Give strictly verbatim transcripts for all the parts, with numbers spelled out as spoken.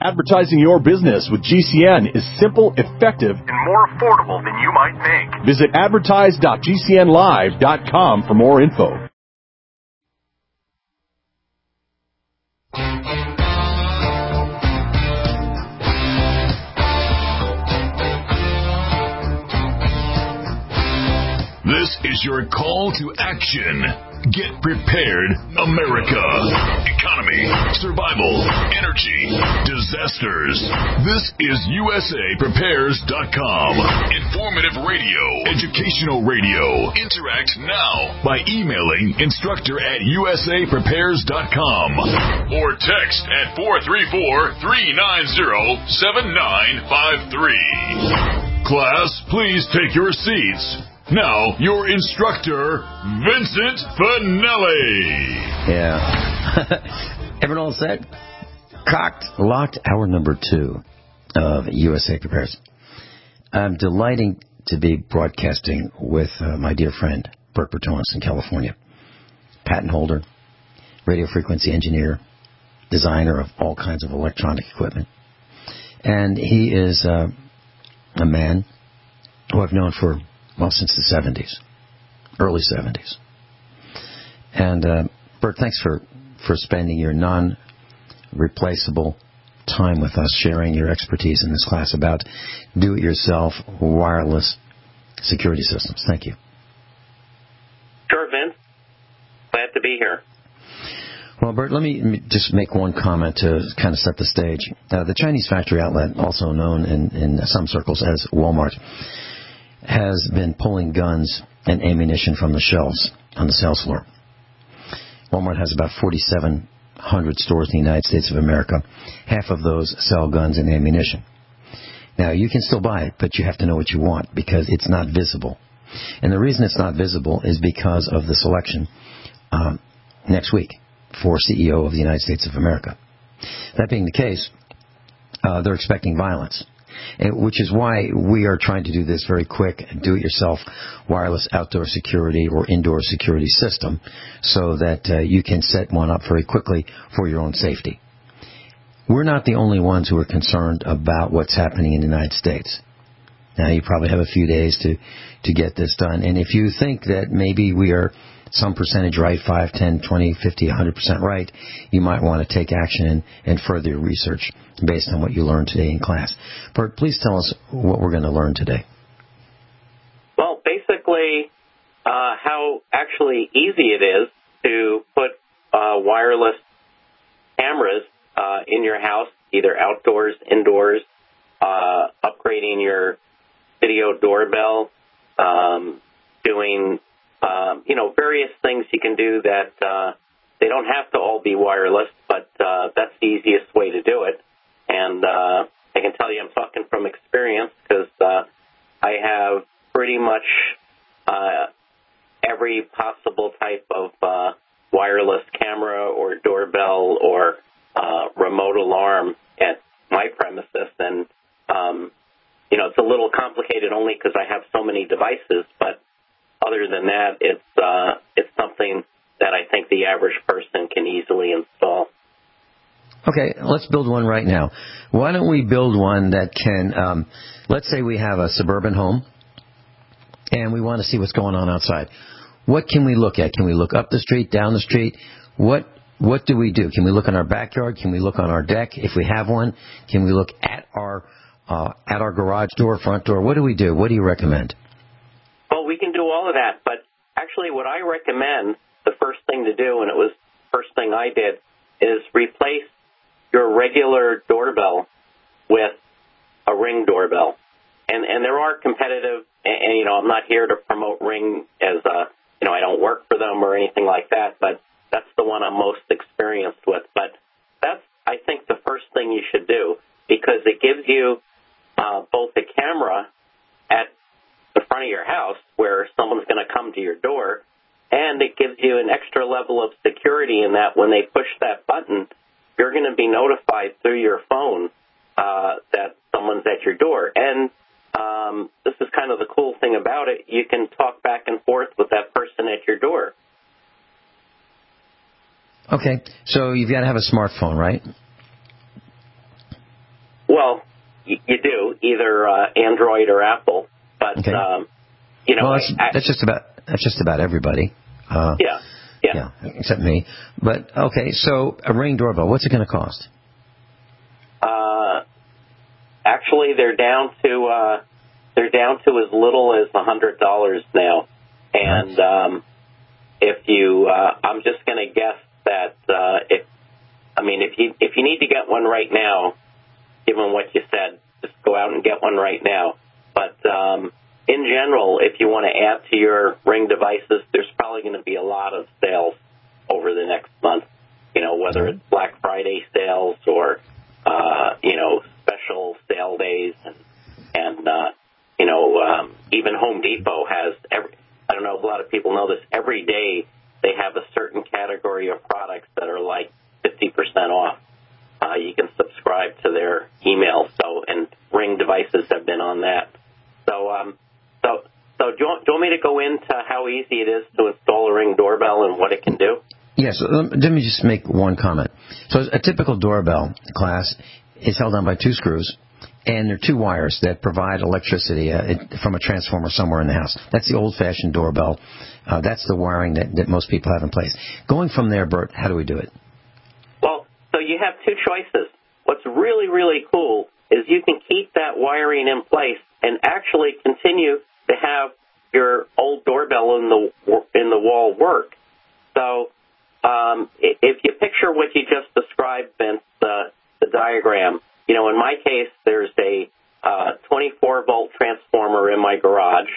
Advertising your business with G C N is simple, effective, and more affordable than you might think. Visit advertise dot g c n live dot com for more info. This is your call to action. Get prepared, America. Economy, survival, energy, disasters. This is U S A Prepares dot com. Informative radio, educational radio. Interact now by emailing instructor at U S A Prepares dot com or text at four three four, three nine zero, seven nine five three. Class, please take your seats. Now, your instructor, Vincent Finelli. Yeah. Everyone all set? Cocked, locked, hour number two of U S A Prepares. I'm delighting to be broadcasting with uh, my dear friend, Bert Bertones in California. Patent holder, radio frequency engineer, designer of all kinds of electronic equipment. And he is uh, a man who I've known for... well, since the seventies, early seventies. And, uh, Bert, thanks for, for spending your non-replaceable time with us, sharing your expertise in this class about do-it-yourself wireless security systems. Thank you. Sure, Vince. Glad to be here. Well, Bert, let me just make one comment to kind of set the stage. Uh, the Chinese factory outlet, also known in, in some circles as Walmart, has been pulling guns and ammunition from the shelves on the sales floor. Walmart has about forty-seven hundred stores in the United States of America. Half of those sell guns and ammunition. Now, you can still buy it, but you have to know what you want because it's not visible. And the reason it's not visible is because of the selection um, next week for C E O of the United States of America. That being the case, uh, they're expecting violence. Which is why we are trying to do this very quick, do-it-yourself wireless outdoor security or indoor security system so that uh, you can set one up very quickly for your own safety. We're not the only ones who are concerned about what's happening in the United States. Now, you probably have a few days to, to get this done. And if you think that maybe we are some percentage right, five, ten, twenty, fifty, one hundred percent right, you might want to take action and, and further your research based on what you learned today in class. Bert, please tell us what we're going to learn today. Well, basically, uh, how actually easy it is to put uh, wireless cameras uh, in your house, either outdoors, indoors, uh, upgrading your video doorbell, um, doing, um, you know, various things you can do that uh, they don't have to all be wireless, but uh, that's the easiest way to do it. And uh, I can tell you I'm talking from experience because uh, I have pretty much uh, every possible type of uh, wireless camera or doorbell or uh, remote alarm at my premises. And, um, you know, it's a little complicated only because I have so many devices, but other than that, it's uh, it's something that I think the average person can easily install. Okay, let's build one right now. Why don't we build one that can, um, let's say we have a suburban home, and we want to see what's going on outside. What can we look at? Can we look up the street, down the street? What what do we do? Can we look in our backyard? Can we look on our deck if we have one? Can we look at our uh, at our garage door, front door? What do we do? What do you recommend? Well, we can do all of that, but actually what I recommend, the first thing to do, and it was the first thing I did, is replace your regular doorbell with a Ring doorbell. And and there are competitive, and, and you know, I'm not here to promote Ring as a, you know, I don't work for them or anything like that, but that's the one I'm most experienced with. But that's, I think, the first thing you should do, because it gives you uh, both a camera at the front of your house where someone's going to come to your door, and it gives you an extra level of security in that when they push that button, you're going to be notified through your phone uh, that someone's at your door. And um, this is kind of the cool thing about it. You can talk back and forth with that person at your door. Okay, so you've got to have a smartphone, right? well, you, you do either uh, Android or Apple, but okay. um, you know, well, that's, I, that's just about that's just about everybody. Uh, yeah, yeah, yeah, except me. But okay, so a Ring doorbell, what's it going to cost? Uh, actually, they're down to uh, they're down to as little as a hundred dollars now, and right. um, if you, uh, I'm just going to guess that uh, if, I mean, if you if you need to get one right now, given what you said, just go out and get one right now. But um, in general, if you want to add to your Ring devices, there's probably going to be a lot of sales over the next month. You know, whether it's Black Friday sales or uh, you know special sale days, and and uh, you know um, even Home Depot has every. I don't know if a lot of people know this. Every day they have a certain category of products that are like fifty percent off. Uh, you can subscribe to their email. So, and Ring devices have been on that. So, um, so, so do you, want, do you want me to go into how easy it is to install a Ring doorbell and what it can do? Yes. Let me just make one comment. So, a typical doorbell class is held on by two screws, and there are two wires that provide electricity uh, it, from a transformer somewhere in the house. That's the old-fashioned doorbell. Uh, that's the wiring that, that most people have in place. Going from there, Bert, how do we do it? Well, so you have two choices. What's really, really cool is you can keep that wiring in place and actually continue to have your old doorbell in the in the wall work. So um, if you picture what you just described, Vince, the, the diagram, you know, in my case, there's a uh, twenty-four volt transformer in my garage,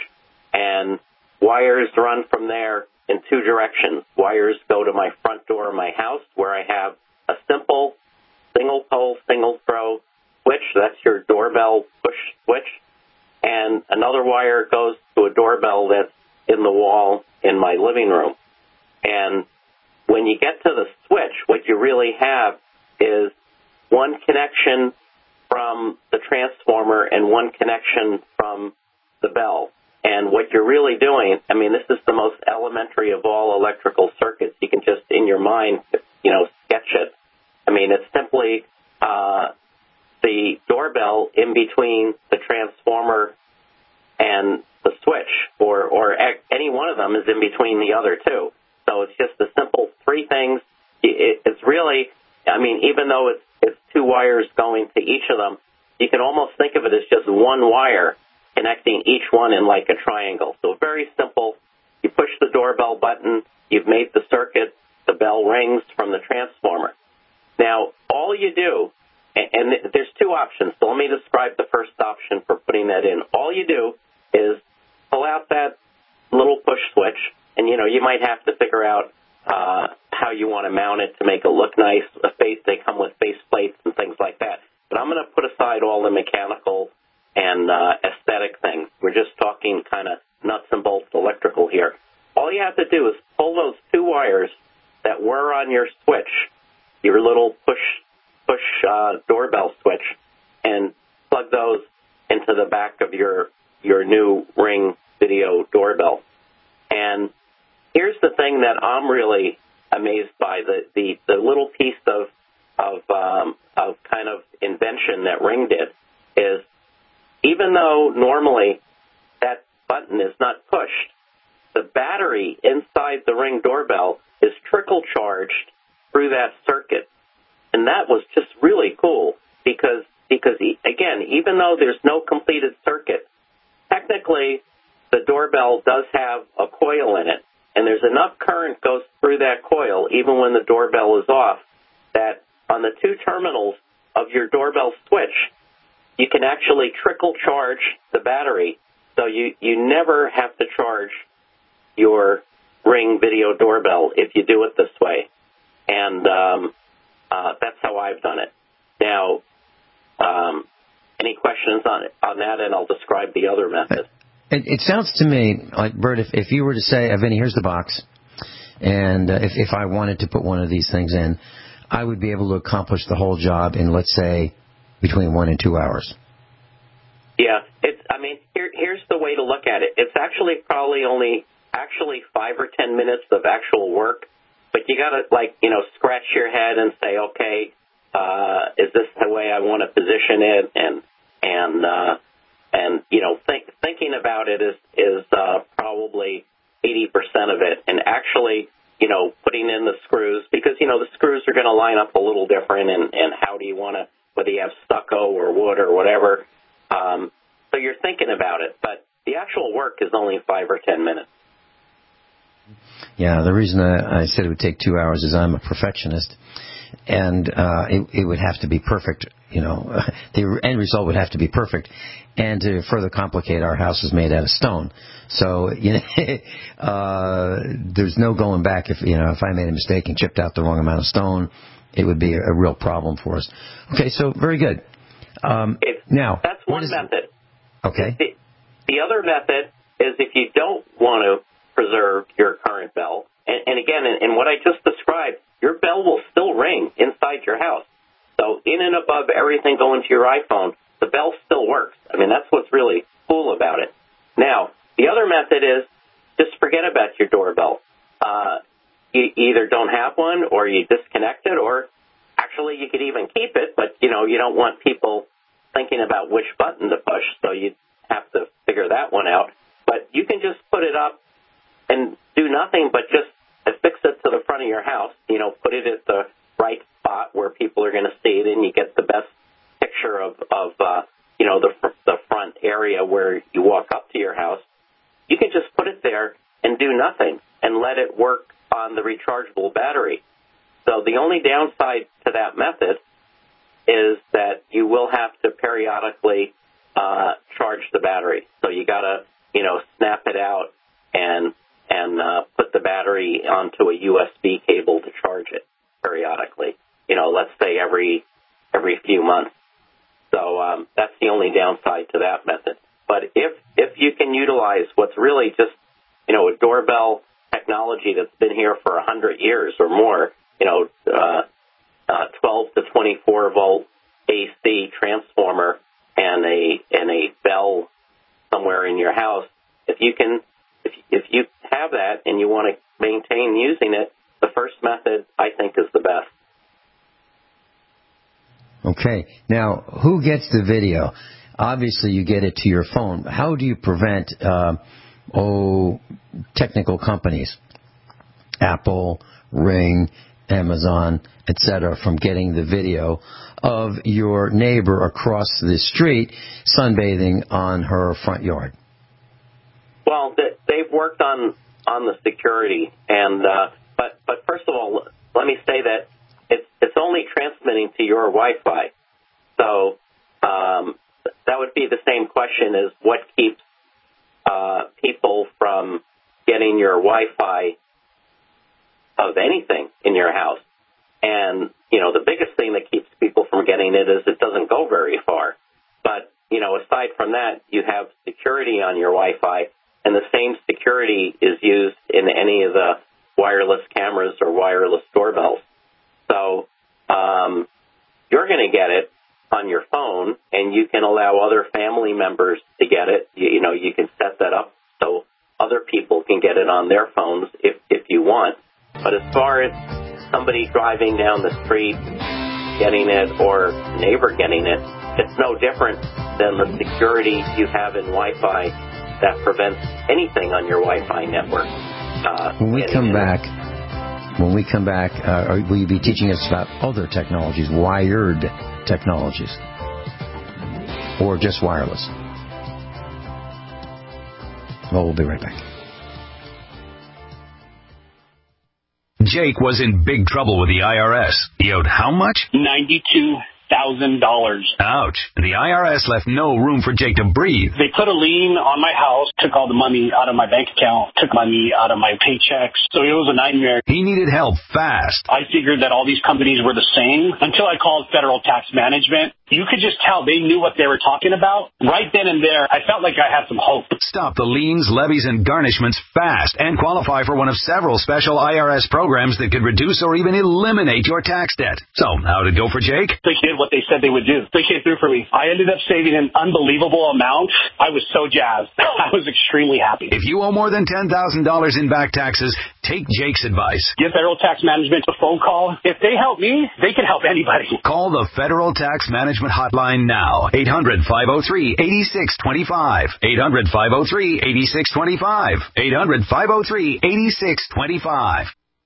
and wires run from there in two directions. Wires go to my front door of my house, where I have a simple single-pole, single-throw switch. That's your doorbell push switch. And another wire goes to a doorbell that's in the wall in my living room. And when you get to the switch, what you really have is one connection from the transformer and one connection from the bell. And what you're really doing, I mean, this is the most elementary of all electrical circuits. You can just, in your mind, you know, sketch it. I mean, it's simply uh, the doorbell in between the transformer and the switch, or, or any one of them is in between the other two. So it's just a simple three things. It, it's really, I mean, even though it's, it's two wires going to each of them, you can almost think of it as just one wire connecting each one in like a triangle. So very simple. You push the doorbell button, you've made the circuit, the bell rings from the transformer. Now, all you do, and there's two options, so let me describe the first option for putting that in. All you do is pull out that little push switch, and, you know, you might have to figure out uh, how you want to mount it to make it look nice. A face, they come with face plates and things like that. But I'm going to put aside all the mechanical and uh, aesthetic things. We're just talking kind of nuts and bolts electrical here. All you have to do is pull those two wires that were on your switch, your little push push uh, doorbell switch, and plug those into the back of your your new Ring video doorbell. And here's the thing that I'm really amazed by, the the, the little piece of of um, of kind of invention that Ring did is, even though normally that button is not pushed, the battery inside the Ring doorbell is trickle charged through that circuit. And that was just really cool because, because again, even though there's no completed circuit, technically the doorbell does have a coil in it, and there's enough current goes through that coil, even when the doorbell is off, that on the two terminals of your doorbell switch, you can actually trickle charge the battery, so you, you never have to charge your Ring video doorbell if you do it this way. And um, uh, that's how I've done it. Now, um, any questions on it, on that, and I'll describe the other method. It, it sounds to me like, Bert, if, if you were to say, Vinny, here's the box, and uh, if, if I wanted to put one of these things in, I would be able to accomplish the whole job in, let's say, between one and two hours. Yeah, it's. I mean, here, here's the way to look at it. It's actually probably only actually five or ten minutes of actual work, but you got to, like, you know, scratch your head and say, okay, Uh, is this the way I want to position it? And and uh, and you know, think, thinking about it is is uh, probably eighty percent of it, and actually, you know, putting in the screws, because you know the screws are going to line up a little different, and, and how do you want to, whether you have stucco or wood or whatever. Um, so you're thinking about it, but the actual work is only five or ten minutes. Yeah, the reason I, I said it would take two hours is I'm a perfectionist, and uh, it, it would have to be perfect. You know, the end result would have to be perfect. And to further complicate, our house is made out of stone, so you know, uh, there's no going back. If you know, if I made a mistake and chipped out the wrong amount of stone, it would be a, a real problem for us. Okay, so very good. Um, it, now, that's one is, method. Okay. The, the other method is if you don't want to preserve your current bell, and, and again, in, in what I just described, your bell will still ring inside your house. So in and above everything going to your iPhone, the bell still works. I mean, that's what's really cool about it. Now, the other method is just forget about your doorbell. Uh, you either don't have one, or you disconnect it, or actually you could even keep it, but, you know, you don't want people thinking about which button to push, so you have to figure that one out. But you can just put it up and do nothing but just affix it to the front of your house, you know, put it at the right spot where people are going to see it, and you get the best picture of, of uh, you know, the, the front area where you walk up to your house. You can just put it there and do nothing and let it work on the rechargeable battery. So the only downside to that method is that you will have to periodically uh, charge the battery. So you got to, you know, snap it out and and uh, put the battery onto a U S B cable to charge it periodically. You know, let's say every every few months. So um, that's the only downside to that method. But if if you can utilize what's really just, you know, a doorbell technology that's been here for a hundred years or more, you know, uh, uh, twelve to twenty-four volt A C transformer and a and a bell somewhere in your house, if you can, if if you have that and you want to maintain using it, the first method I think is the best. Okay. Now, who gets the video? Obviously, you get it to your phone. How do you prevent, uh, oh, technical companies, Apple, Ring, Amazon, et cetera, from getting the video of your neighbor across the street sunbathing on her front yard? Well, they've worked on on the security, and uh, but but first of all, let me say that it's it's only transmitting to your Wi-Fi. So um, that would be the same question as what keeps uh, people from getting your Wi-Fi of anything in your house. And, you know, the biggest thing that keeps people from getting it is it doesn't go very far. But, you know, aside from that, you have security on your Wi-Fi, and the same security is used in any of the wireless cameras or wireless doorbells. So um, you're going to get it on your phone, and you can allow other family members to get it. You, you know, you can set that up so other people can get it on their phones if, if you want. But as far as somebody driving down the street getting it or a neighbor getting it, it's no different than the security you have in Wi-Fi that prevents anything on your Wi-Fi network. Uh, when we come in. back, when we come back, uh, will you be teaching us about other technologies, wired technologies, or just wireless? Well, we'll be right back. Jake was in big trouble with the I R S. He owed how much? ninety-two thousand dollars. Ouch. The I R S left no room for Jake to breathe. They put a lien on my house, took all the money out of my bank account, took money out of my paychecks. So it was a nightmare. He needed help fast. I figured that all these companies were the same until I called Federal Tax Management. You could just tell they knew what they were talking about. Right then and there, I felt like I had some hope. Stop the liens, levies, and garnishments fast and qualify for one of several special I R S programs that could reduce or even eliminate your tax debt. So, how'd it go for Jake? They did did what they said they would do. They came through for me. I ended up saving an unbelievable amount. I was so jazzed. I was extremely happy. If you owe more than ten thousand dollars in back taxes, take Jake's advice. Give Federal Tax Management a phone call. If they help me, they can help anybody. Call the Federal Tax Management Hotline now. eight hundred, five oh three, eight six two five. eight hundred, five oh three, eight six two five. eight hundred, five oh three, eight six two five.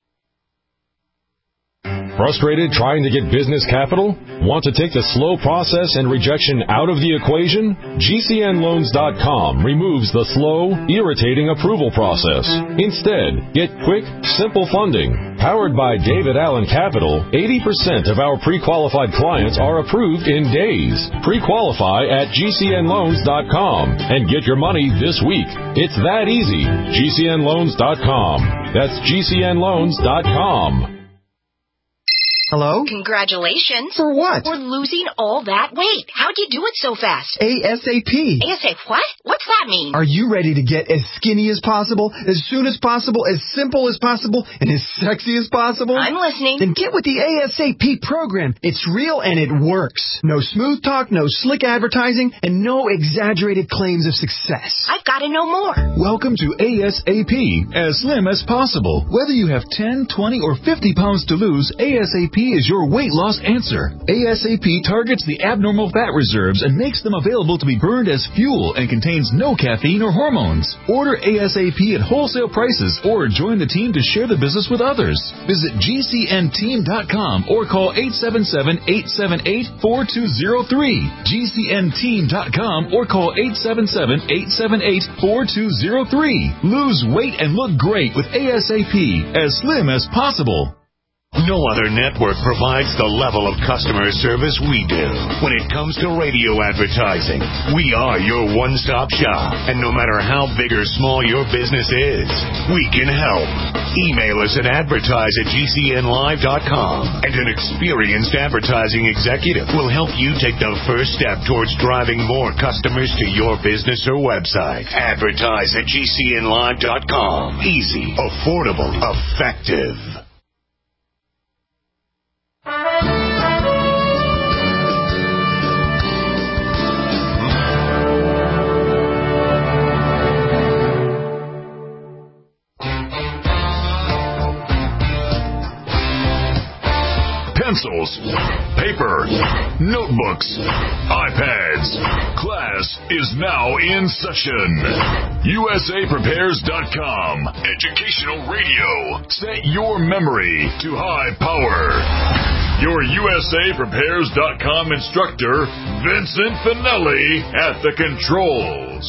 Frustrated trying to get business capital? Want to take the slow process and rejection out of the equation? G C N loans dot com removes the slow, irritating approval process. Instead, get quick, simple funding. Powered by David Allen Capital, eighty percent of our pre-qualified clients are approved in days. Pre-qualify at G C N loans dot com and get your money this week. It's that easy. G C N loans dot com. That's G C N loans dot com. Hello? Congratulations. For what? For losing all that weight. How'd you do it so fast? ASAP. ASAP what? What's that mean? Are you ready to get as skinny as possible, as soon as possible, as simple as possible, and as sexy as possible? I'm listening. Then get with the ASAP program. It's real and it works. No smooth talk, no slick advertising, and no exaggerated claims of success. I've got to know more. Welcome to ASAP, as slim as possible. Whether you have ten, twenty, or fifty pounds to lose, ASAP is your weight loss answer. ASAP targets the abnormal fat reserves and makes them available to be burned as fuel and contains no caffeine or hormones. Order ASAP at wholesale prices or join the team to share the business with others. Visit G C N team dot com or call eight seven seven, eight seven eight, four two zero three. G C N team dot com or call eight seven seven, eight seven eight, four two zero three. Lose weight and look great with ASAP, as slim as possible. No other network provides the level of customer service we do. When it comes to radio advertising, we are your one-stop shop. And no matter how big or small your business is, we can help. Email us at advertise at G C N live dot com, and an experienced advertising executive will help you take the first step towards driving more customers to your business or website. Advertise at G C N live dot com. Easy, affordable, effective. Pencils, paper, notebooks, iPads. Class is now in session. U S A Prepares dot com. Educational radio. Set your memory to high power. Your U S A Prepares dot com instructor, Vincent Finelli, at the controls.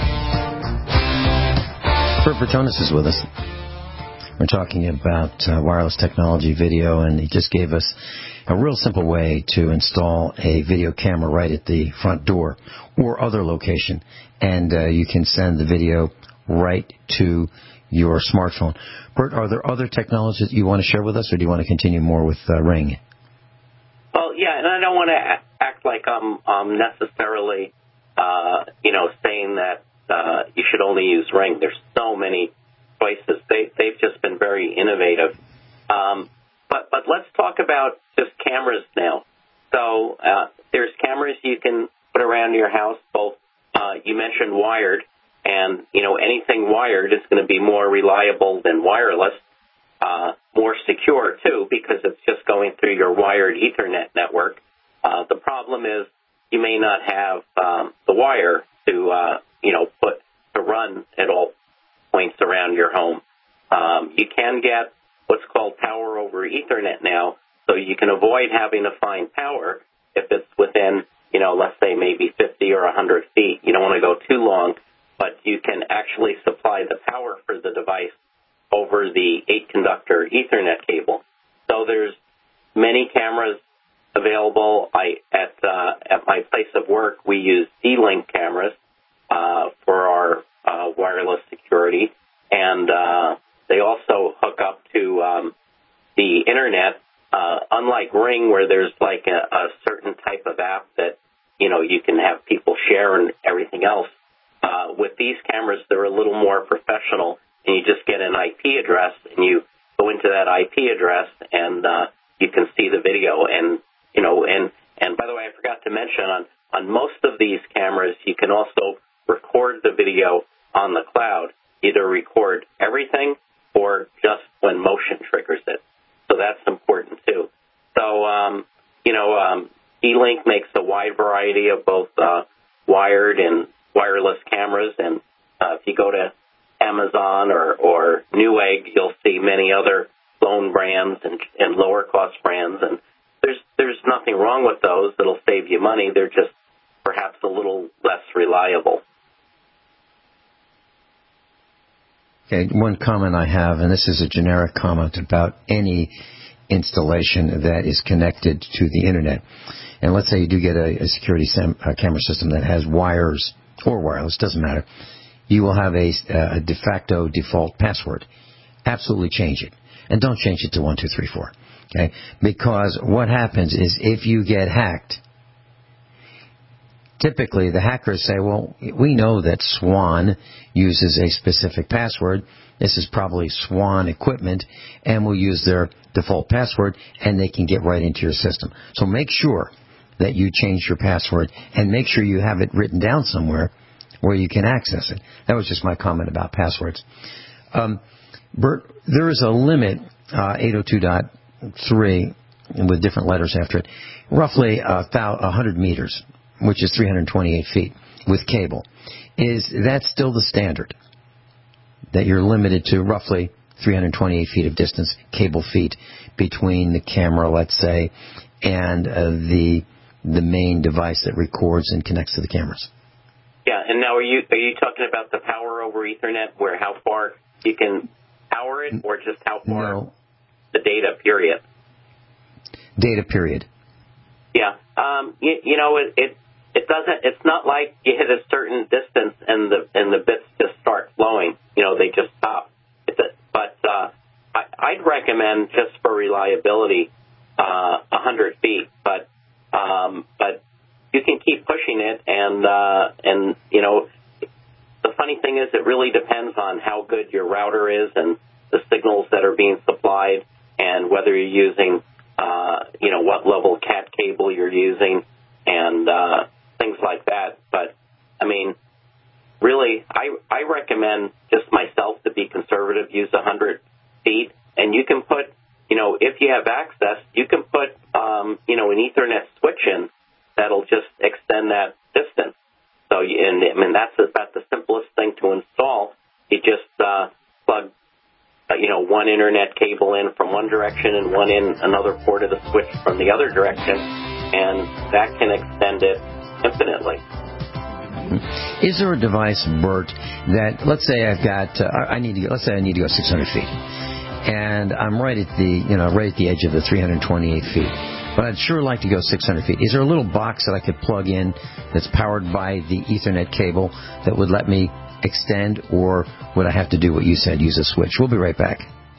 Bert Bertones is with us. We're talking about uh, wireless technology, video, and he just gave us a real simple way to install a video camera right at the front door or other location, and uh, you can send the video right to your smartphone. Bert, are there other technologies that you want to share with us, or do you want to continue more with uh, Ring? Well, yeah, and I don't want to act like I'm um, necessarily, uh, you know, saying that uh, you should only use Ring. There's so many choices. They, they've just been very innovative. Um, but, but let's talk about just cameras now. So uh, there's cameras you can put around your house, both, uh, you mentioned wired, and, you know, anything wired is going to be more reliable than wireless, uh, more secure, too, because it's just going through your wired Ethernet network. Uh, the problem is you may not have um, the wire to, uh, you know, put to run at all points around your home. Um, you can get what's called power over Ethernet now, so you can avoid having to find power if it's within, you know, let's say maybe fifty or one hundred feet. You don't want to go too long, but you can actually supply the power for the device over the eight-conductor Ethernet cable. So there's many cameras available. I at uh, at my place of work, we use D-Link cameras uh, for our uh, wireless security, and uh, they also hook up to um, the Internet. Uh, unlike Ring, where there's like a, a certain type of app that, you know, you can have people share and everything else, uh, with these cameras, they're a little more professional, and you just get an I P address, and you go into that I P address, and uh, you can see the video. And, you know, and, And by the way, I forgot to mention, on, on most of these cameras, you can also record the video on the cloud, either record everything or just when motion triggers it. So that's important, too. So, um, you know, um, E-Link makes a wide variety of both uh, wired and wireless cameras, and uh, if you go to Amazon or, or Newegg, you'll see many other loan brands and, and lower-cost brands, and there's there's nothing wrong with those. That'll save you money. They're just perhaps a little less reliable. Okay, one comment I have, and this is a generic comment about any installation that is connected to the Internet. And let's say you do get a, a security sam, a camera system that has wires or wireless, doesn't matter. You will have a, a de facto default password. Absolutely change it. And don't change it to one two three four. Okay? Because what happens is if you get hacked, typically the hackers say, well, we know that Swan uses a specific password. This is probably Swan equipment, and we'll use their default password, and they can get right into your system. So make sure that you change your password, and make sure you have it written down somewhere where you can access it. That was just my comment about passwords. Um, Bert, there is a limit, uh, eight oh two dot three, with different letters after it, roughly uh, one hundred meters, which is three hundred twenty-eight feet, with cable. Is that still the standard? That you're limited to roughly three hundred twenty-eight feet of distance, cable feet, between the camera, let's say, and uh, the the main device that records and connects to the cameras? Yeah, and now are you are you talking about the power over Ethernet, where how far you can power it, or just how far no. the data, period? Data, period. Yeah, um, you, you know, it, it it doesn't. It's not like you hit a certain distance and the and the bits just start flowing. You know, they just stop. It's a, but uh, I, I'd recommend, just for reliability, uh, one hundred feet. But um, but you can keep pushing it, and uh, and you know, the funny thing is, it really depends on how good your router is and the signals that are being supplied, and whether you're using, uh, you know, what level cat cable you're using, and uh, things like that. But I mean, really, I I recommend just myself to be conservative, use one hundred feet, and you can put, you know, if you have access, you can put, um, you know, an Ethernet switch in that'll just extend that distance. So, you, and I mean, that's about the simplest thing to install. You just uh, plug, uh, you know, one Internet cable in from one direction and one in another port of the switch from the other direction, and that can extend it infinitely. Is there a device, Bert, that, let's say I've got, uh, I need to, let's say I need to go six hundred feet, and I'm right at the, you know, right at the edge of the three hundred twenty-eight feet, but I'd sure like to go six hundred feet. Is there a little box that I could plug in that's powered by the Ethernet cable that would let me extend, or would I have to do what you said, use a switch? We'll be right back.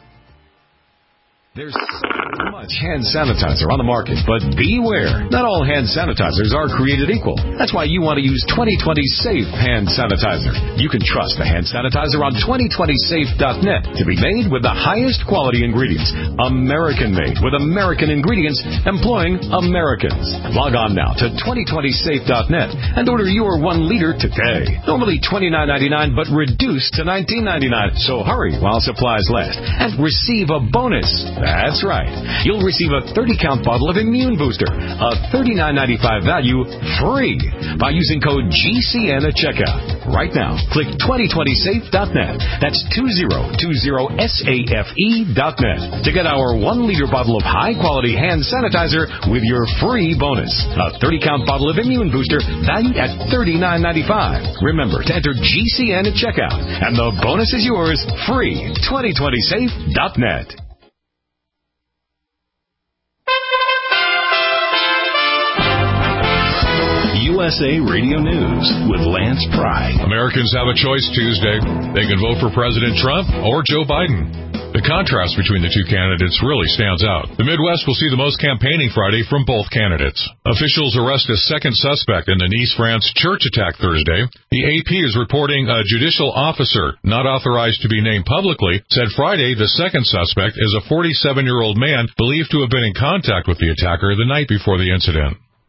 There's so much hand sanitizer on the market, but beware. Not all hand sanitizers are created equal. That's why you want to use twenty twenty Safe Hand Sanitizer. You can trust the hand sanitizer on twenty twenty safe dot net to be made with the highest quality ingredients. American-made with American ingredients, employing Americans. Log on now to twenty twenty safe dot net and order your one liter today. Normally twenty-nine ninety-nine, but reduced to nineteen ninety-nine. So hurry while supplies last and receive a bonus. That's right. You'll receive a thirty count bottle of Immune Booster, a thirty-nine ninety-five value, free by using code G C N at checkout. Right now, click twenty twenty safe dot net. That's twenty twenty safe dot net to get our one liter bottle of high-quality hand sanitizer with your free bonus. A thirty count bottle of Immune Booster valued at thirty-nine ninety-five. Remember to enter G C N at checkout, and the bonus is yours free. twenty twenty safe dot net. U S A Radio News with Lance Pry. Americans have a choice Tuesday. They can vote for President Trump or Joe Biden. The contrast between the two candidates really stands out. The Midwest will see the most campaigning Friday from both candidates. Officials arrest a second suspect in the Nice, France church attack Thursday. The A P is reporting a judicial officer, not authorized to be named publicly, said Friday the second suspect is a forty-seven-year-old man believed to have been in contact with the attacker the night before the incident.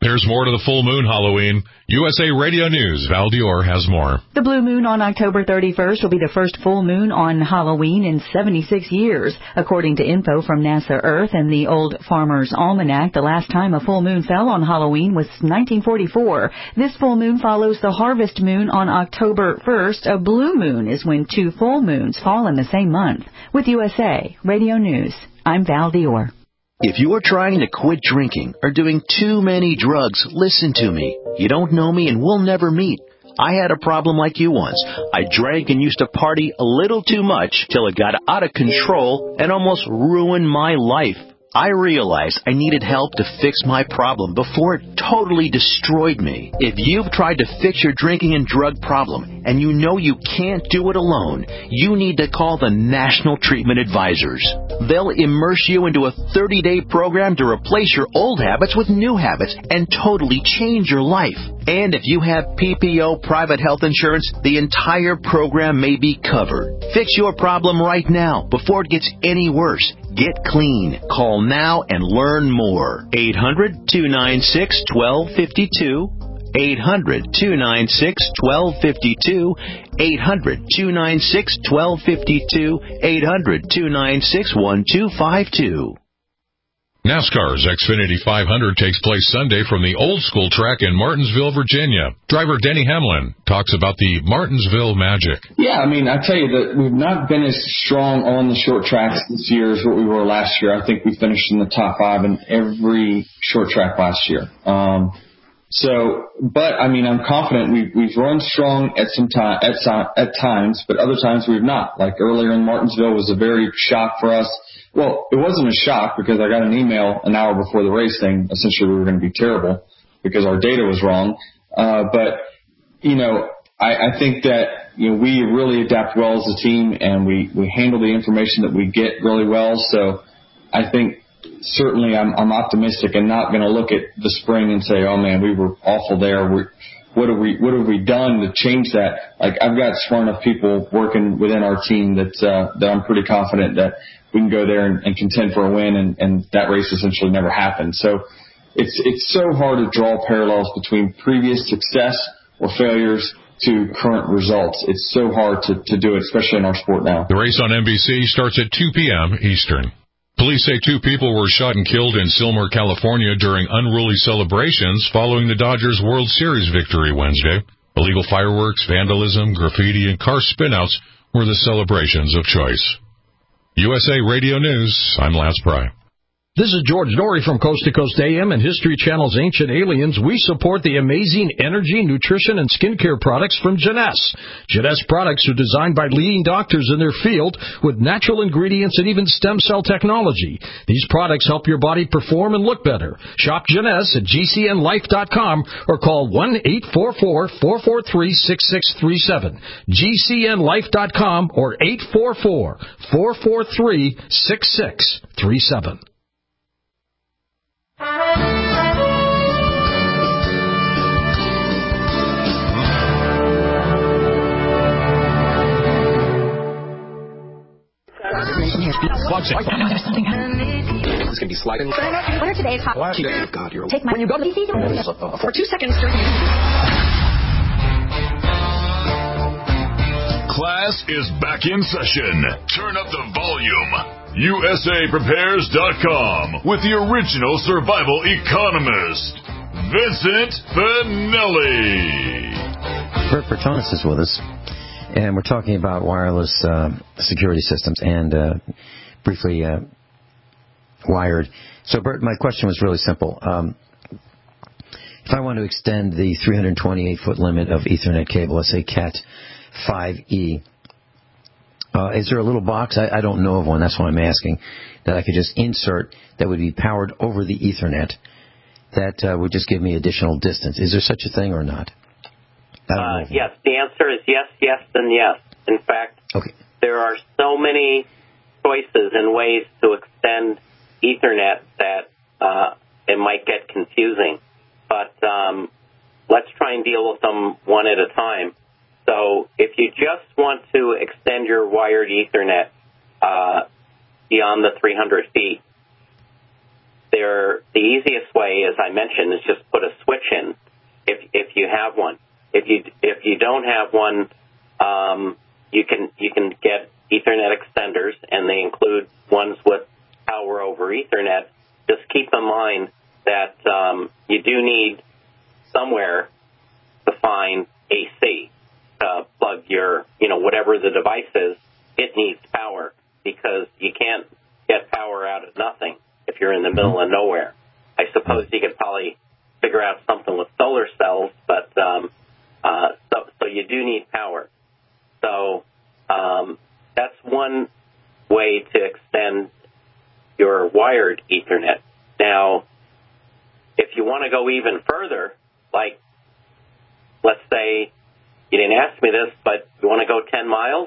There's more to the full moon Halloween. U S A Radio News, Val Dior has more. The blue moon on October thirty-first will be the first full moon on Halloween in seventy-six years. According to info from NASA Earth and the Old Farmer's Almanac, the last time a full moon fell on Halloween was nineteen forty-four. This full moon follows the harvest moon on October first. A blue moon is when two full moons fall in the same month. With U S A Radio News, I'm Val Dior. If you are trying to quit drinking or doing too many drugs, listen to me. You don't know me and we'll never meet. I had a problem like you once. I drank and used to party a little too much till it got out of control and almost ruined my life. I realized I needed help to fix my problem before it totally destroyed me. If you've tried to fix your drinking and drug problem and you know you can't do it alone, you need to call the National Treatment Advisors. They'll immerse you into a thirty-day program to replace your old habits with new habits and totally change your life. And if you have P P O private health insurance, the entire program may be covered. Fix your problem right now before it gets any worse. Get clean. Call now and learn more. eight hundred, two nine six, one two five two. eight hundred, two nine six, one two five two. eight hundred, two nine six, one two five two. eight hundred, two nine six, one two five two. NASCAR's Xfinity five hundred takes place Sunday from the old school track in Martinsville, Virginia. Driver Denny Hamlin talks about the Martinsville magic. Yeah, I mean, I tell you that we've not been as strong on the short tracks this year as what we were last year. I think we finished in the top five in every short track last year. Um, so, but I mean, I'm confident we, we've run strong at some time, at, at times, but other times we've not. Like earlier in Martinsville was a very shock for us. Well, it wasn't a shock because I got an email an hour before the race saying essentially we were going to be terrible because our data was wrong. Uh, but, you know, I, I think that, you know, we really adapt well as a team and we, we handle the information that we get really well. So I think certainly I'm, I'm optimistic and not going to look at the spring and say, oh man, we were awful there. We're, What have we What have we done to change that? Like I've got smart enough people working within our team that uh, that I'm pretty confident that we can go there and, and contend for a win, and, and that race essentially never happened. So it's it's so hard to draw parallels between previous success or failures to current results. It's so hard to, to do it, especially in our sport now. The race on N B C starts at two p.m. Eastern. Police say two people were shot and killed in Sylmar, California during unruly celebrations following the Dodgers World Series victory Wednesday. Illegal fireworks, vandalism, graffiti, and car spinouts were the celebrations of choice. U S A Radio News, I'm Lance Pry. This is George Norrie from Coast to Coast A M and History Channel's Ancient Aliens. We support the amazing energy, nutrition, and skincare products from Jeunesse. Jeunesse products are designed by leading doctors in their field with natural ingredients and even stem cell technology. These products help your body perform and look better. Shop Jeunesse at G C N life dot com or call one eight four four, four four three, six six three seven. G C N life dot com or eight four four, four four three, six six three seven. Watch it. There's something happening. It's going to be sliding. What are today's hot? Oh, God, you're Take my when you go to the D C for two seconds. Class is back in session. Turn up the volume. U S A Prepares dot com with the original survival economist, Vincent Finelli. Bert Bertonis is with us, and we're talking about wireless uh, security systems and uh, briefly uh, wired. So, Bert, my question was really simple. Um, if I want to extend the three hundred twenty-eight foot limit of Ethernet cable, let's say Cat five E, uh, is there a little box, I, I don't know of one, that's why I'm asking, that I could just insert that would be powered over the Ethernet that uh, would just give me additional distance? Is there such a thing or not? Uh, yes, the answer is yes, yes, and yes. In fact, okay. There are so many choices and ways to extend Ethernet that uh, it might get confusing. But um, let's try and deal with them one at a time. So if you just want to extend your wired Ethernet uh, beyond the three hundred feet, there, the easiest way, as I mentioned, is just put a switch in if if you have one. If you if you don't have one, um, you can you can get Ethernet extenders, and they include ones with power over Ethernet. Just keep in mind that um, you do need somewhere to find A C to plug your, you know, whatever the device is. It needs power because you can't get power out of nothing if you're in the middle of nowhere. I suppose you could probably figure out something with solar cells, but um, uh, so, so you do need power. So um, that's one way to extend your wired Ethernet. Now, if you want to go even further, like, let's say, you didn't ask me this, but you want to go ten miles?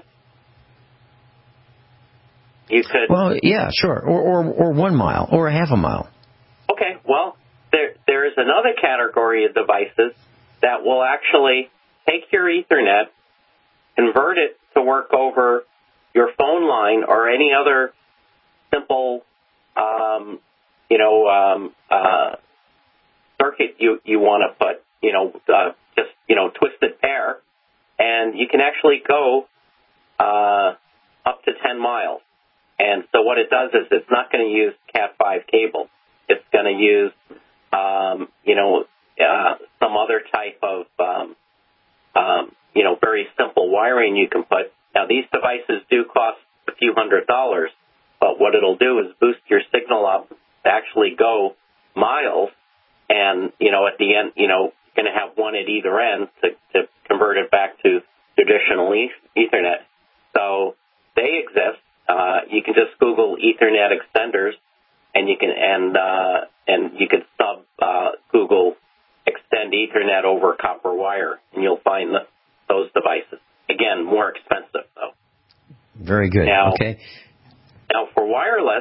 You could. Well, yeah, sure. Or, or, or one mile, or a half a mile. Okay, well, there there is another category of devices that will actually take your Ethernet, convert it to work over your phone line or any other simple, um, you know, um, uh, circuit you, you want to put, you know, uh, just, you know, twisted pair, and you can actually go uh, up to ten miles. And so what it does is it's not going to use Cat five cable. It's going to use, um, you know, uh, some other type of, um, um, you know, very simple wiring you can put. Now, these devices do cost a few hundred dollars, but what it'll do is boost your signal up to actually go miles. And, you know, at the end, you know, you're going to have one at either end to, to convert it back to traditional Ethernet. So they exist. Uh, you can just Google Ethernet extenders, and you can and uh, and you can sub uh, Google extend Ethernet over copper wire, and you'll find the, those devices. Again, more expensive though. Very good. Now, okay. Now for wireless,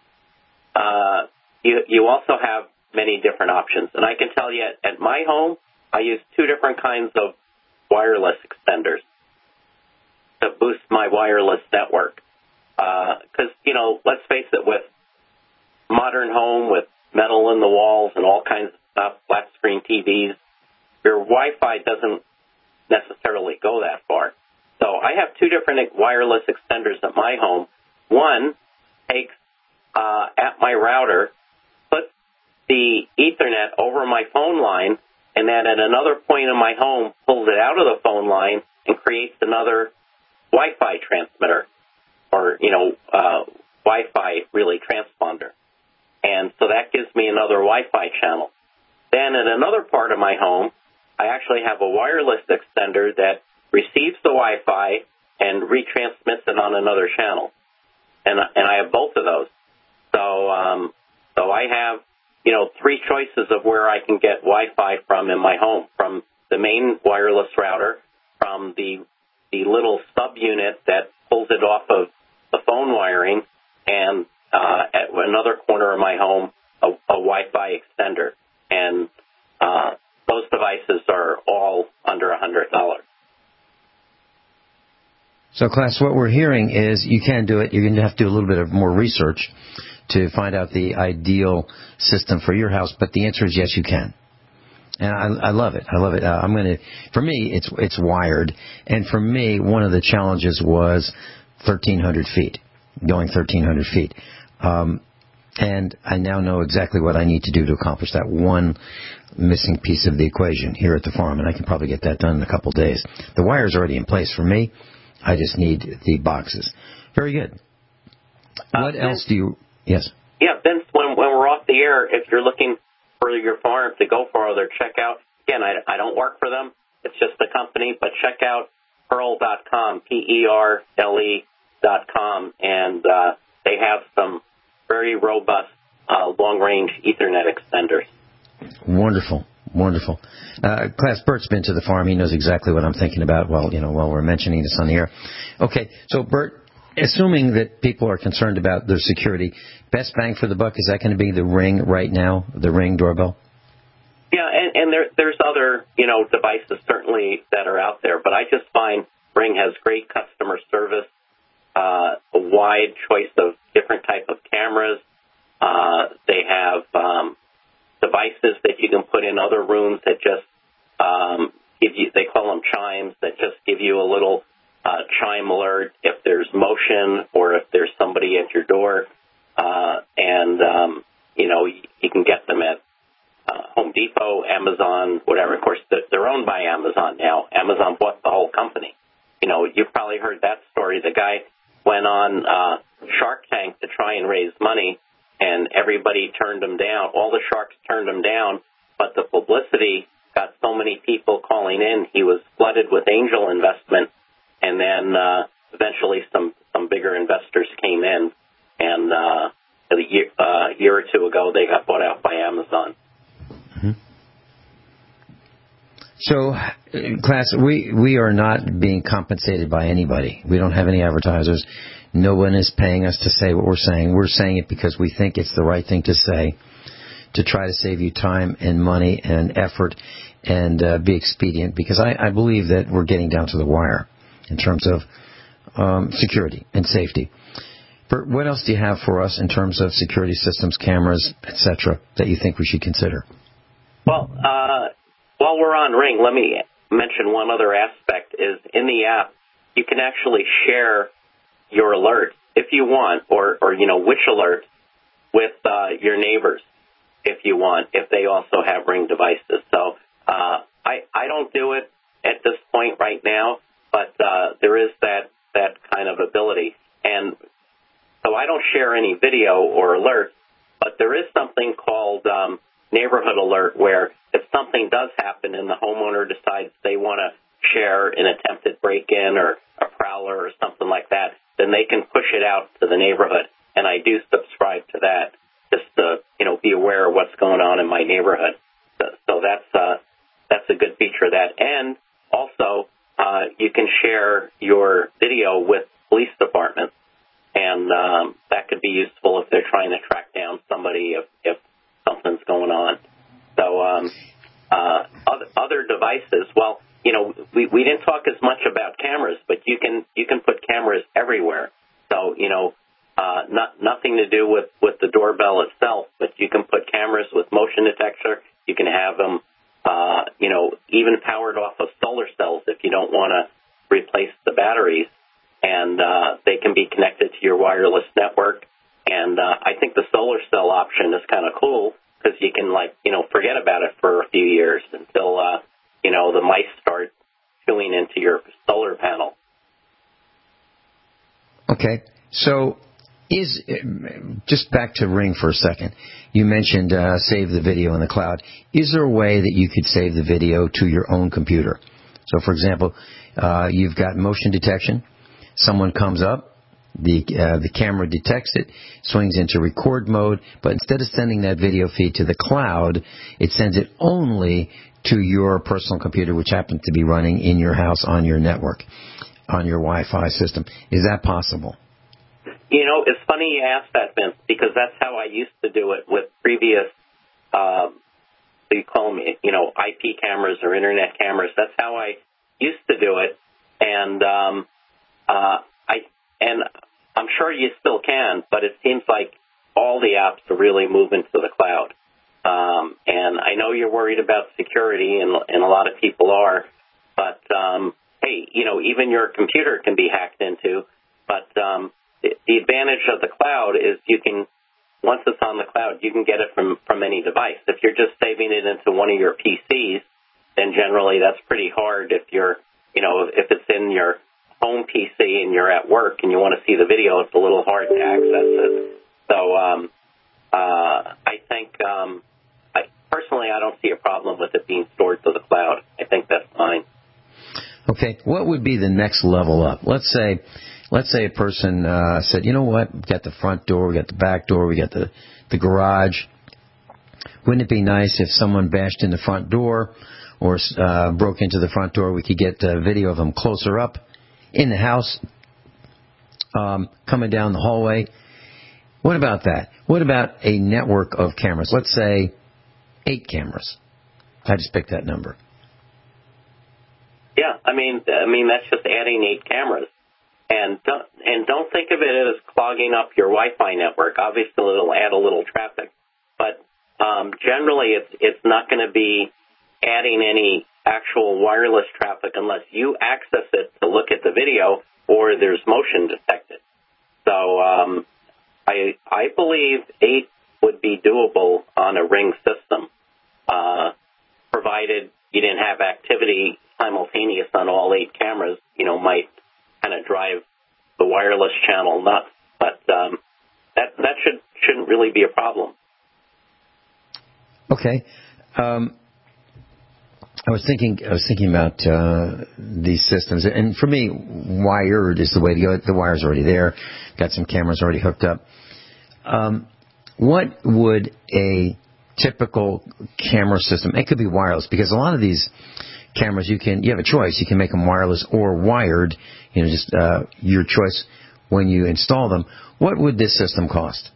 uh, you you also have many different options, and I can tell you at, at my home, I use two different kinds of wireless extenders to boost my wireless network. Because, uh, you know, let's face it, with modern home, with metal in the walls and all kinds of stuff, flat screen T Vs, your Wi-Fi doesn't necessarily go that far. So I have two different wireless extenders at my home. One takes, uh, at my router, puts the Ethernet over my phone line, and then at another point in my home pulls it out of the phone line and creates another Wi-Fi transmitter. Or, you know, uh, Wi-Fi really transponder. And so that gives me another Wi-Fi channel. Then at another part of my home, I actually have a wireless extender that receives the Wi-Fi and retransmits it on another channel. And, and I have both of those. So, um, so I have, you know, three choices of where I can get Wi-Fi from in my home, from the main wireless router, from the, the little subunit that pulls it off of the phone wiring, and uh, at another corner of my home, a, a Wi-Fi extender. And uh, those devices are all under one hundred dollars. So, class, what we're hearing is you can do it. You're going to have to do a little bit of more research to find out the ideal system for your house, but the answer is yes, you can. And I, I love it. I love it. Uh, I'm going to, for me, it's it's wired. And for me, one of the challenges was thirteen hundred feet, going thirteen hundred feet. Um, and I now know exactly what I need to do to accomplish that one missing piece of the equation here at the farm, and I can probably get that done in a couple of days. The wire's already in place for me. I just need the boxes. Very good. What uh, else do you... Yes? Yeah, Vince, when, when we're off the air, if you're looking for your farm to go farther, check out, again, I, I don't work for them. It's just a company, but check out Perle dot com, P E R L E dot com, and uh, they have some very robust uh, long-range Ethernet extenders. Wonderful, wonderful. Uh, Class Bert's been to the farm. He knows exactly what I'm thinking about while, you know, while we're mentioning this on the air. Okay, so Bert, assuming that people are concerned about their security, best bang for the buck, is that going to be the Ring right now, the Ring doorbell? Yeah, and, and there, there's other, you know, devices certainly that are out there, but I just find Ring has great customer service, uh, a wide choice of different type of cameras. Uh, they have devices that you can put in other rooms that just um, give you, they call them chimes, that just give you a little uh, chime alert if there's motion or if there's somebody at your door. Uh, and, um, you know, you, you can get them at uh, Home Depot, Amazon, whatever. Of course, they're owned by Amazon now. Amazon bought the whole company. You know, you've probably heard that story. The guy went on uh, Shark Tank to try and raise money, and everybody turned him down. All the sharks turned him down, but the publicity got so many people calling in. He was flooded with angel investment, and then uh, eventually some, some bigger investors came in, and uh, a year, uh, year or two ago they got bought out by Amazon. Mm-hmm. So, class, we, we are not being compensated by anybody. We don't have any advertisers. No one is paying us to say what we're saying. We're saying it because we think it's the right thing to say, to try to save you time and money and effort and uh, be expedient, because I, I believe that we're getting down to the wire in terms of um, security and safety. Bert, what else do you have for us in terms of security systems, cameras, et cetera, that you think we should consider? Well, uh, while we're on Ring, let me mention one other aspect is in the app, you can actually share your alerts if you want, or, or you know, which alert with uh, your neighbors if you want, if they also have Ring devices. So uh, I, I don't do it at this point right now, but uh, there is that, that kind of ability. And so I don't share any video or alerts, but there is something called um, neighborhood alert, where if something does happen and the homeowner decides they want to share an attempted break-in or a prowler or something like that, then they can push it out to the neighborhood. And I do subscribe to that, just to, you know, be aware of what's going on in my neighborhood. So, so that's uh, that's a good feature of that. And also, uh, you can share your video with police departments, and um, that could be useful if they're trying to track down somebody if, if something's going on. So um, uh, other, other devices, well, you know, we, we didn't talk as much about cameras, but you can you can put cameras everywhere. So, you know, uh, not nothing to do with, with the doorbell itself, but you can put cameras with motion detector. You can have them, uh, you know, even powered off of solar cells if you don't want to replace the batteries. And uh, they can be connected to your wireless network. And uh, I think the solar cell option is kind of cool because you can, like, you know, forget about it for a few years until, uh, you know, the mice start chewing into your solar panel. Okay. So is, just back to Ring for a second. You mentioned uh, save the video in the cloud. Is there a way that you could save the video to your own computer? So, for example, uh, you've got motion detection. Someone comes up, the uh, the camera detects it, swings into record mode, but instead of sending that video feed to the cloud, it sends it only to your personal computer, which happens to be running in your house on your network, on your Wi-Fi system. Is that possible? You know, it's funny you ask that, Vince, because that's how I used to do it with previous, uh, you call them, you know, I P cameras or internet cameras. That's how I used to do it, and um, uh, I and I'm sure you still can, but it seems like all the apps are really moving to the cloud. Um, and I know you're worried about security, and, and a lot of people are, but um, hey, you know, even your computer can be hacked into. But um, the, the advantage of the cloud is you can, once it's on the cloud, you can get it from, from any device. If you're just saving it into one of your P Cs, then generally that's pretty hard. If you're, you know, if it's in your home P C and you're at work and you want to see the video, it's a little hard to access it. So um, uh, I think, um, I, personally, I don't see a problem with it being stored to the cloud. I think that's fine. Okay, what would be the next level up? Let's say, let's say a person uh, said, you know what, we got the front door, we got the back door, we got the the garage. Wouldn't it be nice if someone bashed in the front door or uh, broke into the front door? We could get a video of them closer up in the house, um, coming down the hallway. What about that? What about a network of cameras? Let's say eight cameras. I just picked that number. Yeah, I mean, I mean that's just adding eight cameras, and don't, and don't think of it as clogging up your Wi-Fi network. Obviously, it'll add a little traffic, but um, generally it's it's not going to be adding any actual wireless traffic unless you access it to look at the video or there's motion detected. So um, I I believe eight would be doable on a Ring system, uh, provided you didn't have activity simultaneous on all eight cameras. You know, might kind of drive the wireless channel nuts, but um, that that should shouldn't really be a problem. Okay. Um, I was thinking. I was thinking about uh, these systems, and for me, wired is the way to go. The wire's already there. Got some cameras already hooked up. Um, what would a typical camera system? It could be wireless, because a lot of these cameras, you can you have a choice. You can make them wireless or wired. You know, just uh, your choice when you install them. What would this system cost?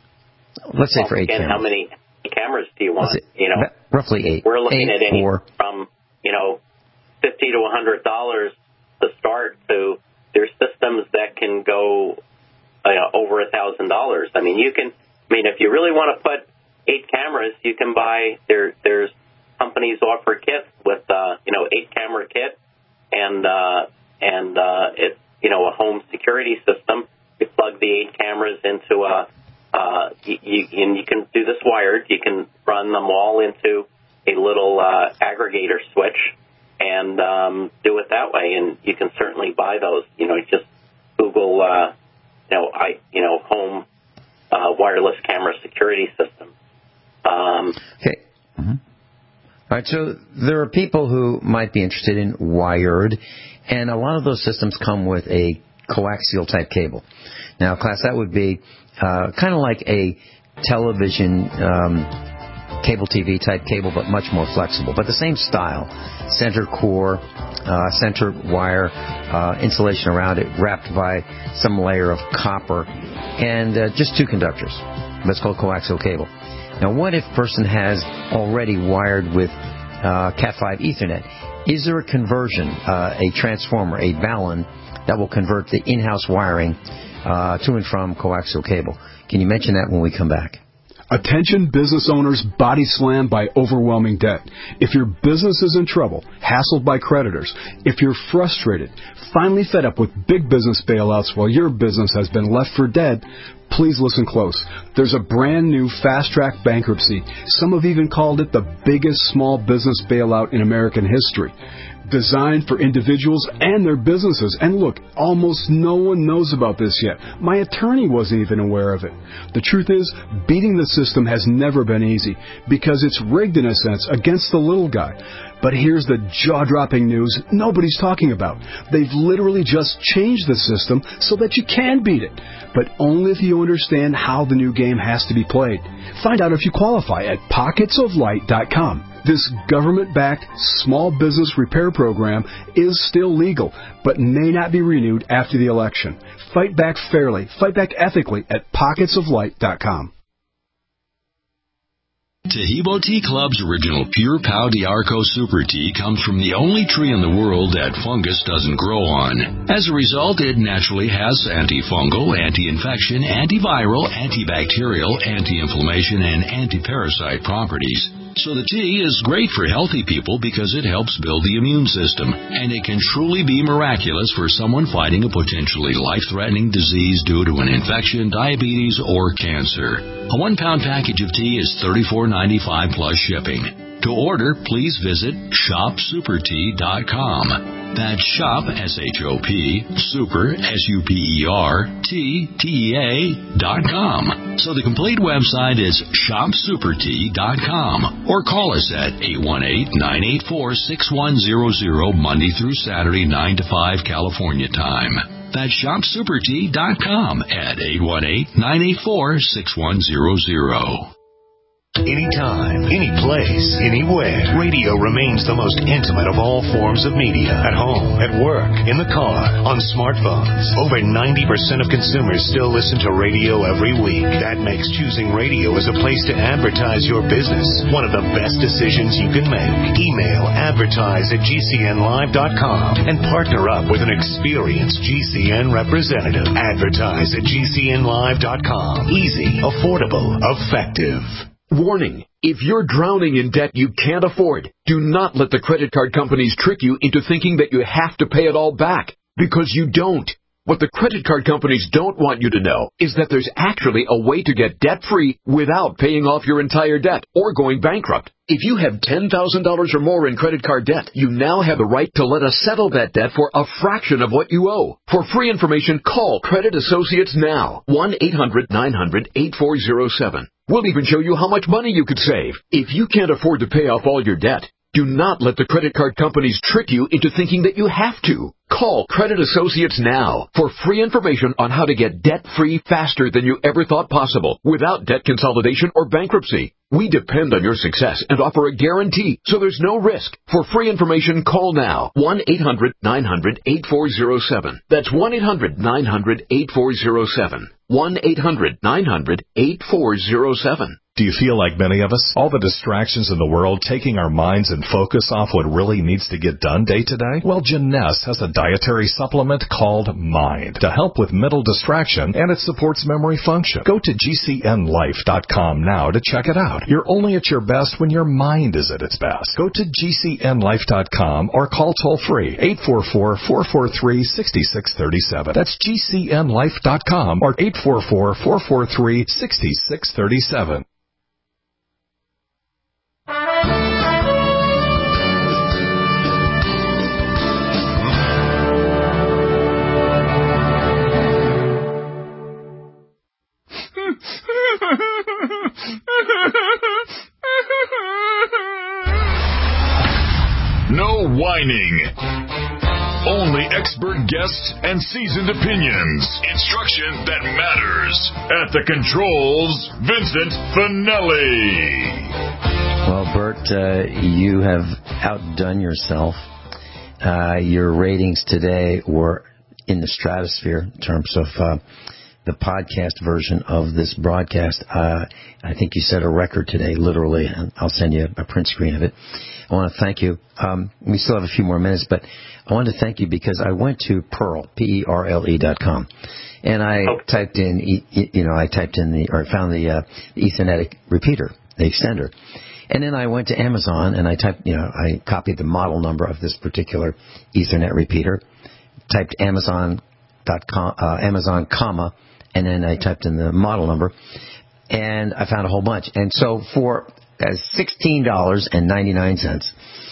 Let's say well, for eight again, cameras. How many cameras do you want? You know, roughly eight. We're looking eight, at any four. from you know fifty to a hundred dollars to start. To there's systems that can go uh, over a thousand dollars. I mean, you can. I mean, if you really want to put eight cameras, you can buy. There, there's companies offer kits with uh, you know eight camera kit, and uh, and uh, it's you know a home security system. You plug the eight cameras into a. Uh, you, you, and you can do this wired. You can run them all into a little uh, aggregator switch and um, do it that way. And you can certainly buy those. You know, just Google, uh, you know, I, you know, home uh, wireless camera security system. Um, okay. Mm-hmm. All right. So there are people who might be interested in wired, and a lot of those systems come with a coaxial type cable. Now, class, that would be uh, kind of like a television um, cable T V type cable, but much more flexible. But the same style, center core, uh, center wire, uh, insulation around it, wrapped by some layer of copper, and uh, just two conductors. That's called coaxial cable. Now, what if a person has already wired with uh, Cat five Ethernet? Is there a conversion, uh, a transformer, a balun that will convert the in-house wiring uh, to and from coaxial cable? Can you mention that when we come back? Attention business owners body slammed by overwhelming debt. If your business is in trouble, hassled by creditors, if you're frustrated, finally fed up with big business bailouts while your business has been left for dead, please listen close. There's a brand new fast-track bankruptcy. Some have even called it the biggest small business bailout in American history. Designed for individuals and their businesses. And look, almost no one knows about this yet. My attorney wasn't even aware of it. The truth is, beating the system has never been easy, because it's rigged in a sense against the little guy. But here's the jaw-dropping news nobody's talking about. They've literally just changed the system so that you can beat it, but only if you understand how the new game has to be played. Find out if you qualify at pockets of light dot com. This government-backed small business repair program is still legal, but may not be renewed after the election. Fight back fairly, fight back ethically at pockets of light dot com. Tahibo Tea Club's original Pure Pau d'Arco Super Tea comes from the only tree in the world that fungus doesn't grow on. As a result, it naturally has antifungal, anti-infection, antiviral, antibacterial, anti-inflammation, and anti-parasite properties. So the tea is great for healthy people because it helps build the immune system, and it can truly be miraculous for someone fighting a potentially life-threatening disease due to an infection, diabetes, or cancer. A one-pound package of tea is thirty-four ninety-five plus shipping. To order, please visit shop super tea dot com. That's shop, S H O P, super, S U P E R, T, T E A, dot com. So the complete website is shop super tea dot com. Or call us at eight one eight, nine eight four, six one zero zero, Monday through Saturday, nine to five, California time. That's shop super tea dot com at eight one eight, nine eight four, six one zero zero. Anytime, any place, anywhere, radio remains the most intimate of all forms of media. At home, at work, in the car, on smartphones. Over ninety percent of consumers still listen to radio every week. That makes choosing radio as a place to advertise your business one of the best decisions you can make. Email advertise at G C N live dot com and partner up with an experienced G C N representative. Advertise at G C N live dot com. Easy, affordable, effective. Warning. If you're drowning in debt you can't afford, do not let the credit card companies trick you into thinking that you have to pay it all back, because you don't. What the credit card companies don't want you to know is that there's actually a way to get debt-free without paying off your entire debt or going bankrupt. If you have ten thousand dollars or more in credit card debt, you now have the right to let us settle that debt for a fraction of what you owe. For free information, call Credit Associates now. one eight hundred nine hundred eight four zero seven. We'll even show you how much money you could save. If you can't afford to pay off all your debt, do not let the credit card companies trick you into thinking that you have to. Call Credit Associates now for free information on how to get debt-free faster than you ever thought possible without debt consolidation or bankruptcy. We depend on your success and offer a guarantee, so there's no risk. For free information, call now. one eight hundred nine hundred eight four zero seven. That's one eight hundred nine hundred eight four zero seven. one eight hundred nine hundred eight four zero seven. Do you feel like many of us? All the distractions in the world taking our minds and focus off what really needs to get done day to day? Well, Jeunesse has a dietary supplement called Mind to help with mental distraction, and it supports memory function. Go to G C N life dot com now to check it out. You're only at your best when your mind is at its best. Go to G C N life dot com or call toll-free eight four four, four four three, six six three seven. That's G C N life dot com or eight four four, four four three, six six three seven. No whining. Only expert guests and seasoned opinions. Instruction that matters. At the controls, Vincent Finelli. Well, Bert, uh, you have outdone yourself. Uh, your ratings today were in the stratosphere in terms of uh, the podcast version of this broadcast. Uh, I think you set a record today, literally, and I'll send you a print screen of it. I want to thank you. Um, we still have a few more minutes, but I want to thank you because I went to Pearl, P E R L E dot com, and I oh. typed in, you know, I typed in the, or found the uh, Ethernet repeater, the extender. And then I went to Amazon and I typed, you know, I copied the model number of this particular Ethernet repeater, typed Amazon dot com, uh, Amazon, comma, and then I typed in the model number, and I found a whole bunch. And so for as sixteen dollars and ninety-nine cents,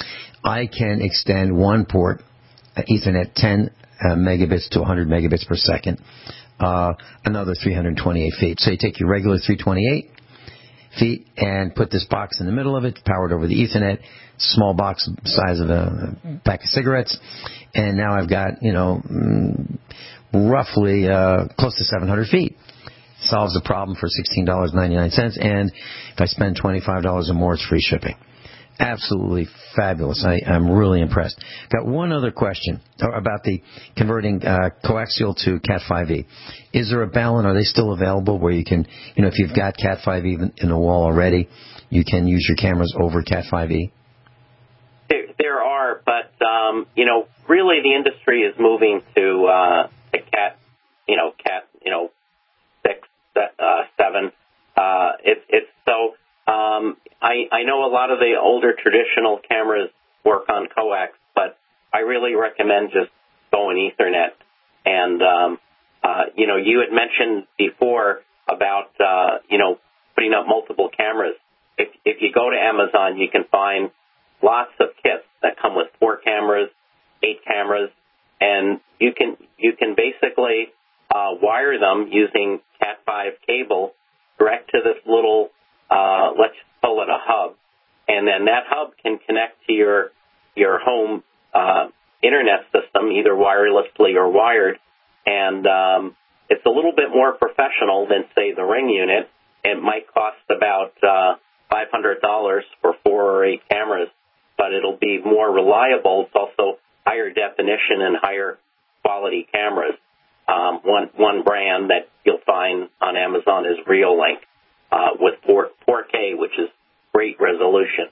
I can extend one port, uh, Ethernet ten uh, megabits to one hundred megabits per second, uh, another three hundred twenty-eight feet. So you take your regular three hundred twenty-eight feet and put this box in the middle of it, powered over the Ethernet, small box size of a pack of cigarettes, and now I've got, you know, mm, roughly uh, close to seven hundred feet. Solves the problem for sixteen dollars and ninety-nine cents, and if I spend twenty-five dollars or more, it's free shipping. Absolutely fabulous. I, I'm really impressed. Got one other question about the converting uh, coaxial to Cat five E. Is there a balance? Are they still available where you can, you know, if you've got Cat five E in the wall already, you can use your cameras over Cat five E? There, there are, but, um, you know, really the industry is moving to, uh, to Cat, you know, Cat, you know, six, uh, seven. Uh, it's, it's so, um, I, I know a lot of the older traditional cameras work on coax, but I really recommend just going Ethernet. And, um, uh, you know, you had mentioned before about, uh, you know, putting up multiple cameras. If, if you go to Amazon, you can find lots of kits that come with four cameras, eight cameras, and you can, you can basically, uh, wire them using Cat five cable direct to this little, uh, let's call it a hub. And then that hub can connect to your, your home, uh, internet system, either wirelessly or wired. And, um, it's a little bit more professional than, say, the Ring unit. It might cost about, uh, five hundred dollars for four or eight cameras, but it'll be more reliable. It's also higher definition and higher quality cameras. Um, one, one brand that you'll find on Amazon is Reolink, uh, with four K, which is great resolution.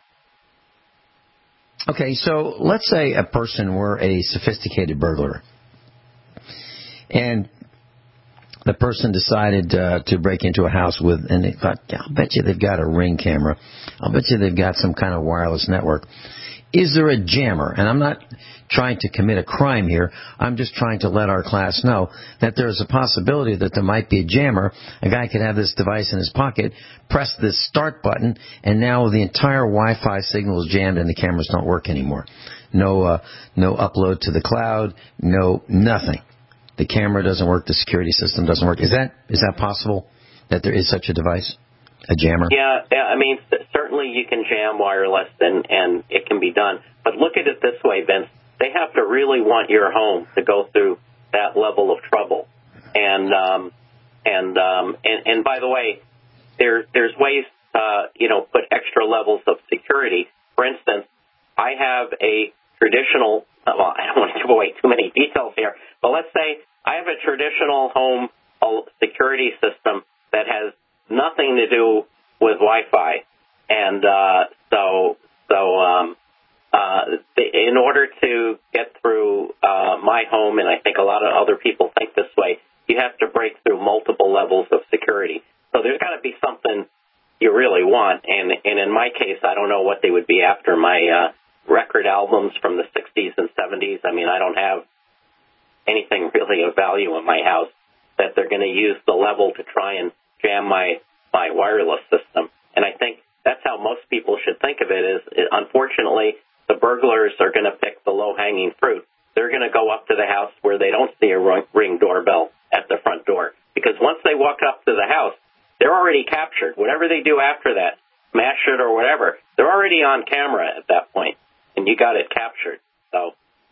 Okay, so let's say a person were a sophisticated burglar, and the person decided uh, to break into a house with, and they thought, yeah, I'll bet you they've got a Ring camera. I'll bet you they've got some kind of wireless network. Is there a jammer? And I'm not trying to commit a crime here. I'm just trying to let our class know that there's a possibility that there might be a jammer. A guy could have this device in his pocket, press this start button, and now the entire Wi-Fi signal is jammed and the cameras don't work anymore. No, uh, no upload to the cloud, no nothing. The camera doesn't work, the security system doesn't work. Is that is that possible, that there is such a device, a jammer? Yeah, yeah, I mean, certainly you can jam wireless, and, and it can be done. But look at it this way, Vince. They have to really want your home to go through that level of trouble. And um, and, um, and and by the way, there there's ways, uh, you know, put extra levels of security. For instance, I have a traditional, well, I don't want to give away too many details here, but let's say I have a traditional home security system that has nothing to do with Wi-Fi. And uh, so, so um, uh, in order to get through uh, my home, and I think a lot of other people think this way, you have to break through multiple levels of security. So there's got to be something you really want. And, and in my case, I don't know what they would be after. My uh, record albums from the sixties and seventies, I mean, I don't have anything really of value in my house that they're going to use the level to try and jam my, my wireless system. And I think that's how most people should think of it is, unfortunately, the burglars are going to pick the low-hanging fruit. They're going to go up to the house where they don't see a Ring doorbell at the front door. Because once they walk up to the house, they're already captured. Whatever they do after that, smash it or whatever, they're already on camera at that point, and you got it captured. So,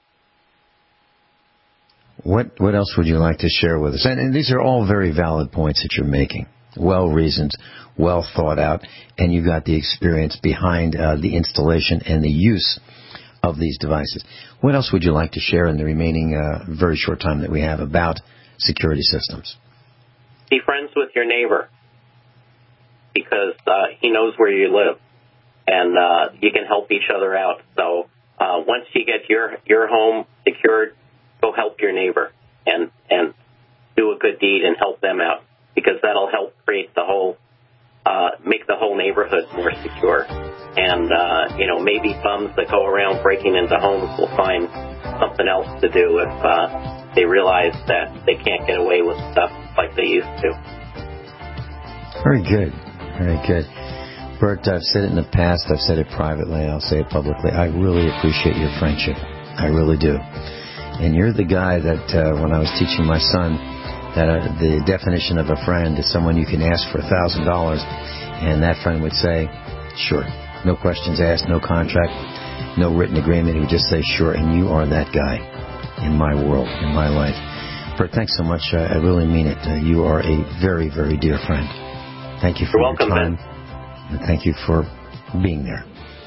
What what else would you like to share with us? And, and these are all very valid points that you're making. Well reasoned, well thought out, and you got the experience behind uh, the installation and the use of these devices. What else would you like to share in the remaining uh, very short time that we have about security systems? Be friends with your neighbor because uh, he knows where you live, and uh, you can help each other out. So uh, once you get your, your home secured, go help your neighbor and, and do a good deed and help them out, because that'll help create the whole, uh, make the whole neighborhood more secure. And, uh, you know, maybe bums that go around breaking into homes will find something else to do if uh, they realize that they can't get away with stuff like they used to. Very good. Very good. Bert, I've said it in the past. I've said it privately. I'll say it publicly. I really appreciate your friendship. I really do. And you're the guy that, uh, when I was teaching my son, that uh, the definition of a friend is someone you can ask for a thousand dollars, and that friend would say, sure. No questions asked, no contract, no written agreement. He would just say, sure, and you are that guy in my world, in my life. Bert, thanks so much. Uh, I really mean it. Uh, you are a very, very dear friend. Thank you for You're welcome, your time. Ben. And thank you for being there.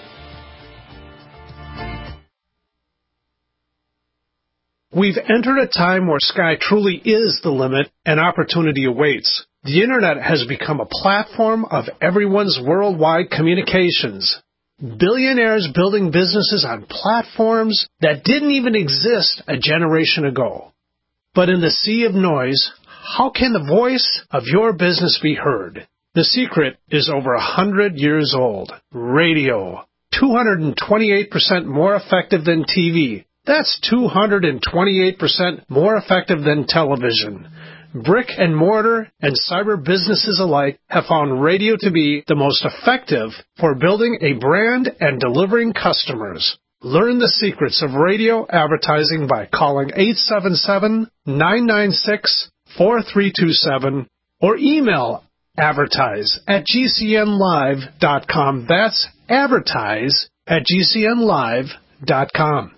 We've entered a time where sky truly is the limit and opportunity awaits. The Internet has become a platform of everyone's worldwide communications. Billionaires building businesses on platforms that didn't even exist a generation ago. But in the sea of noise, how can the voice of your business be heard? The secret is over a hundred years old. Radio. two hundred twenty-eight percent more effective than T V. That's two hundred twenty-eight percent more effective than television. Brick and mortar and cyber businesses alike have found radio to be the most effective for building a brand and delivering customers. Learn the secrets of radio advertising by calling eight seven seven, nine nine six, four three two seven or email advertise at g c n live dot com. That's advertise at g c n live dot com.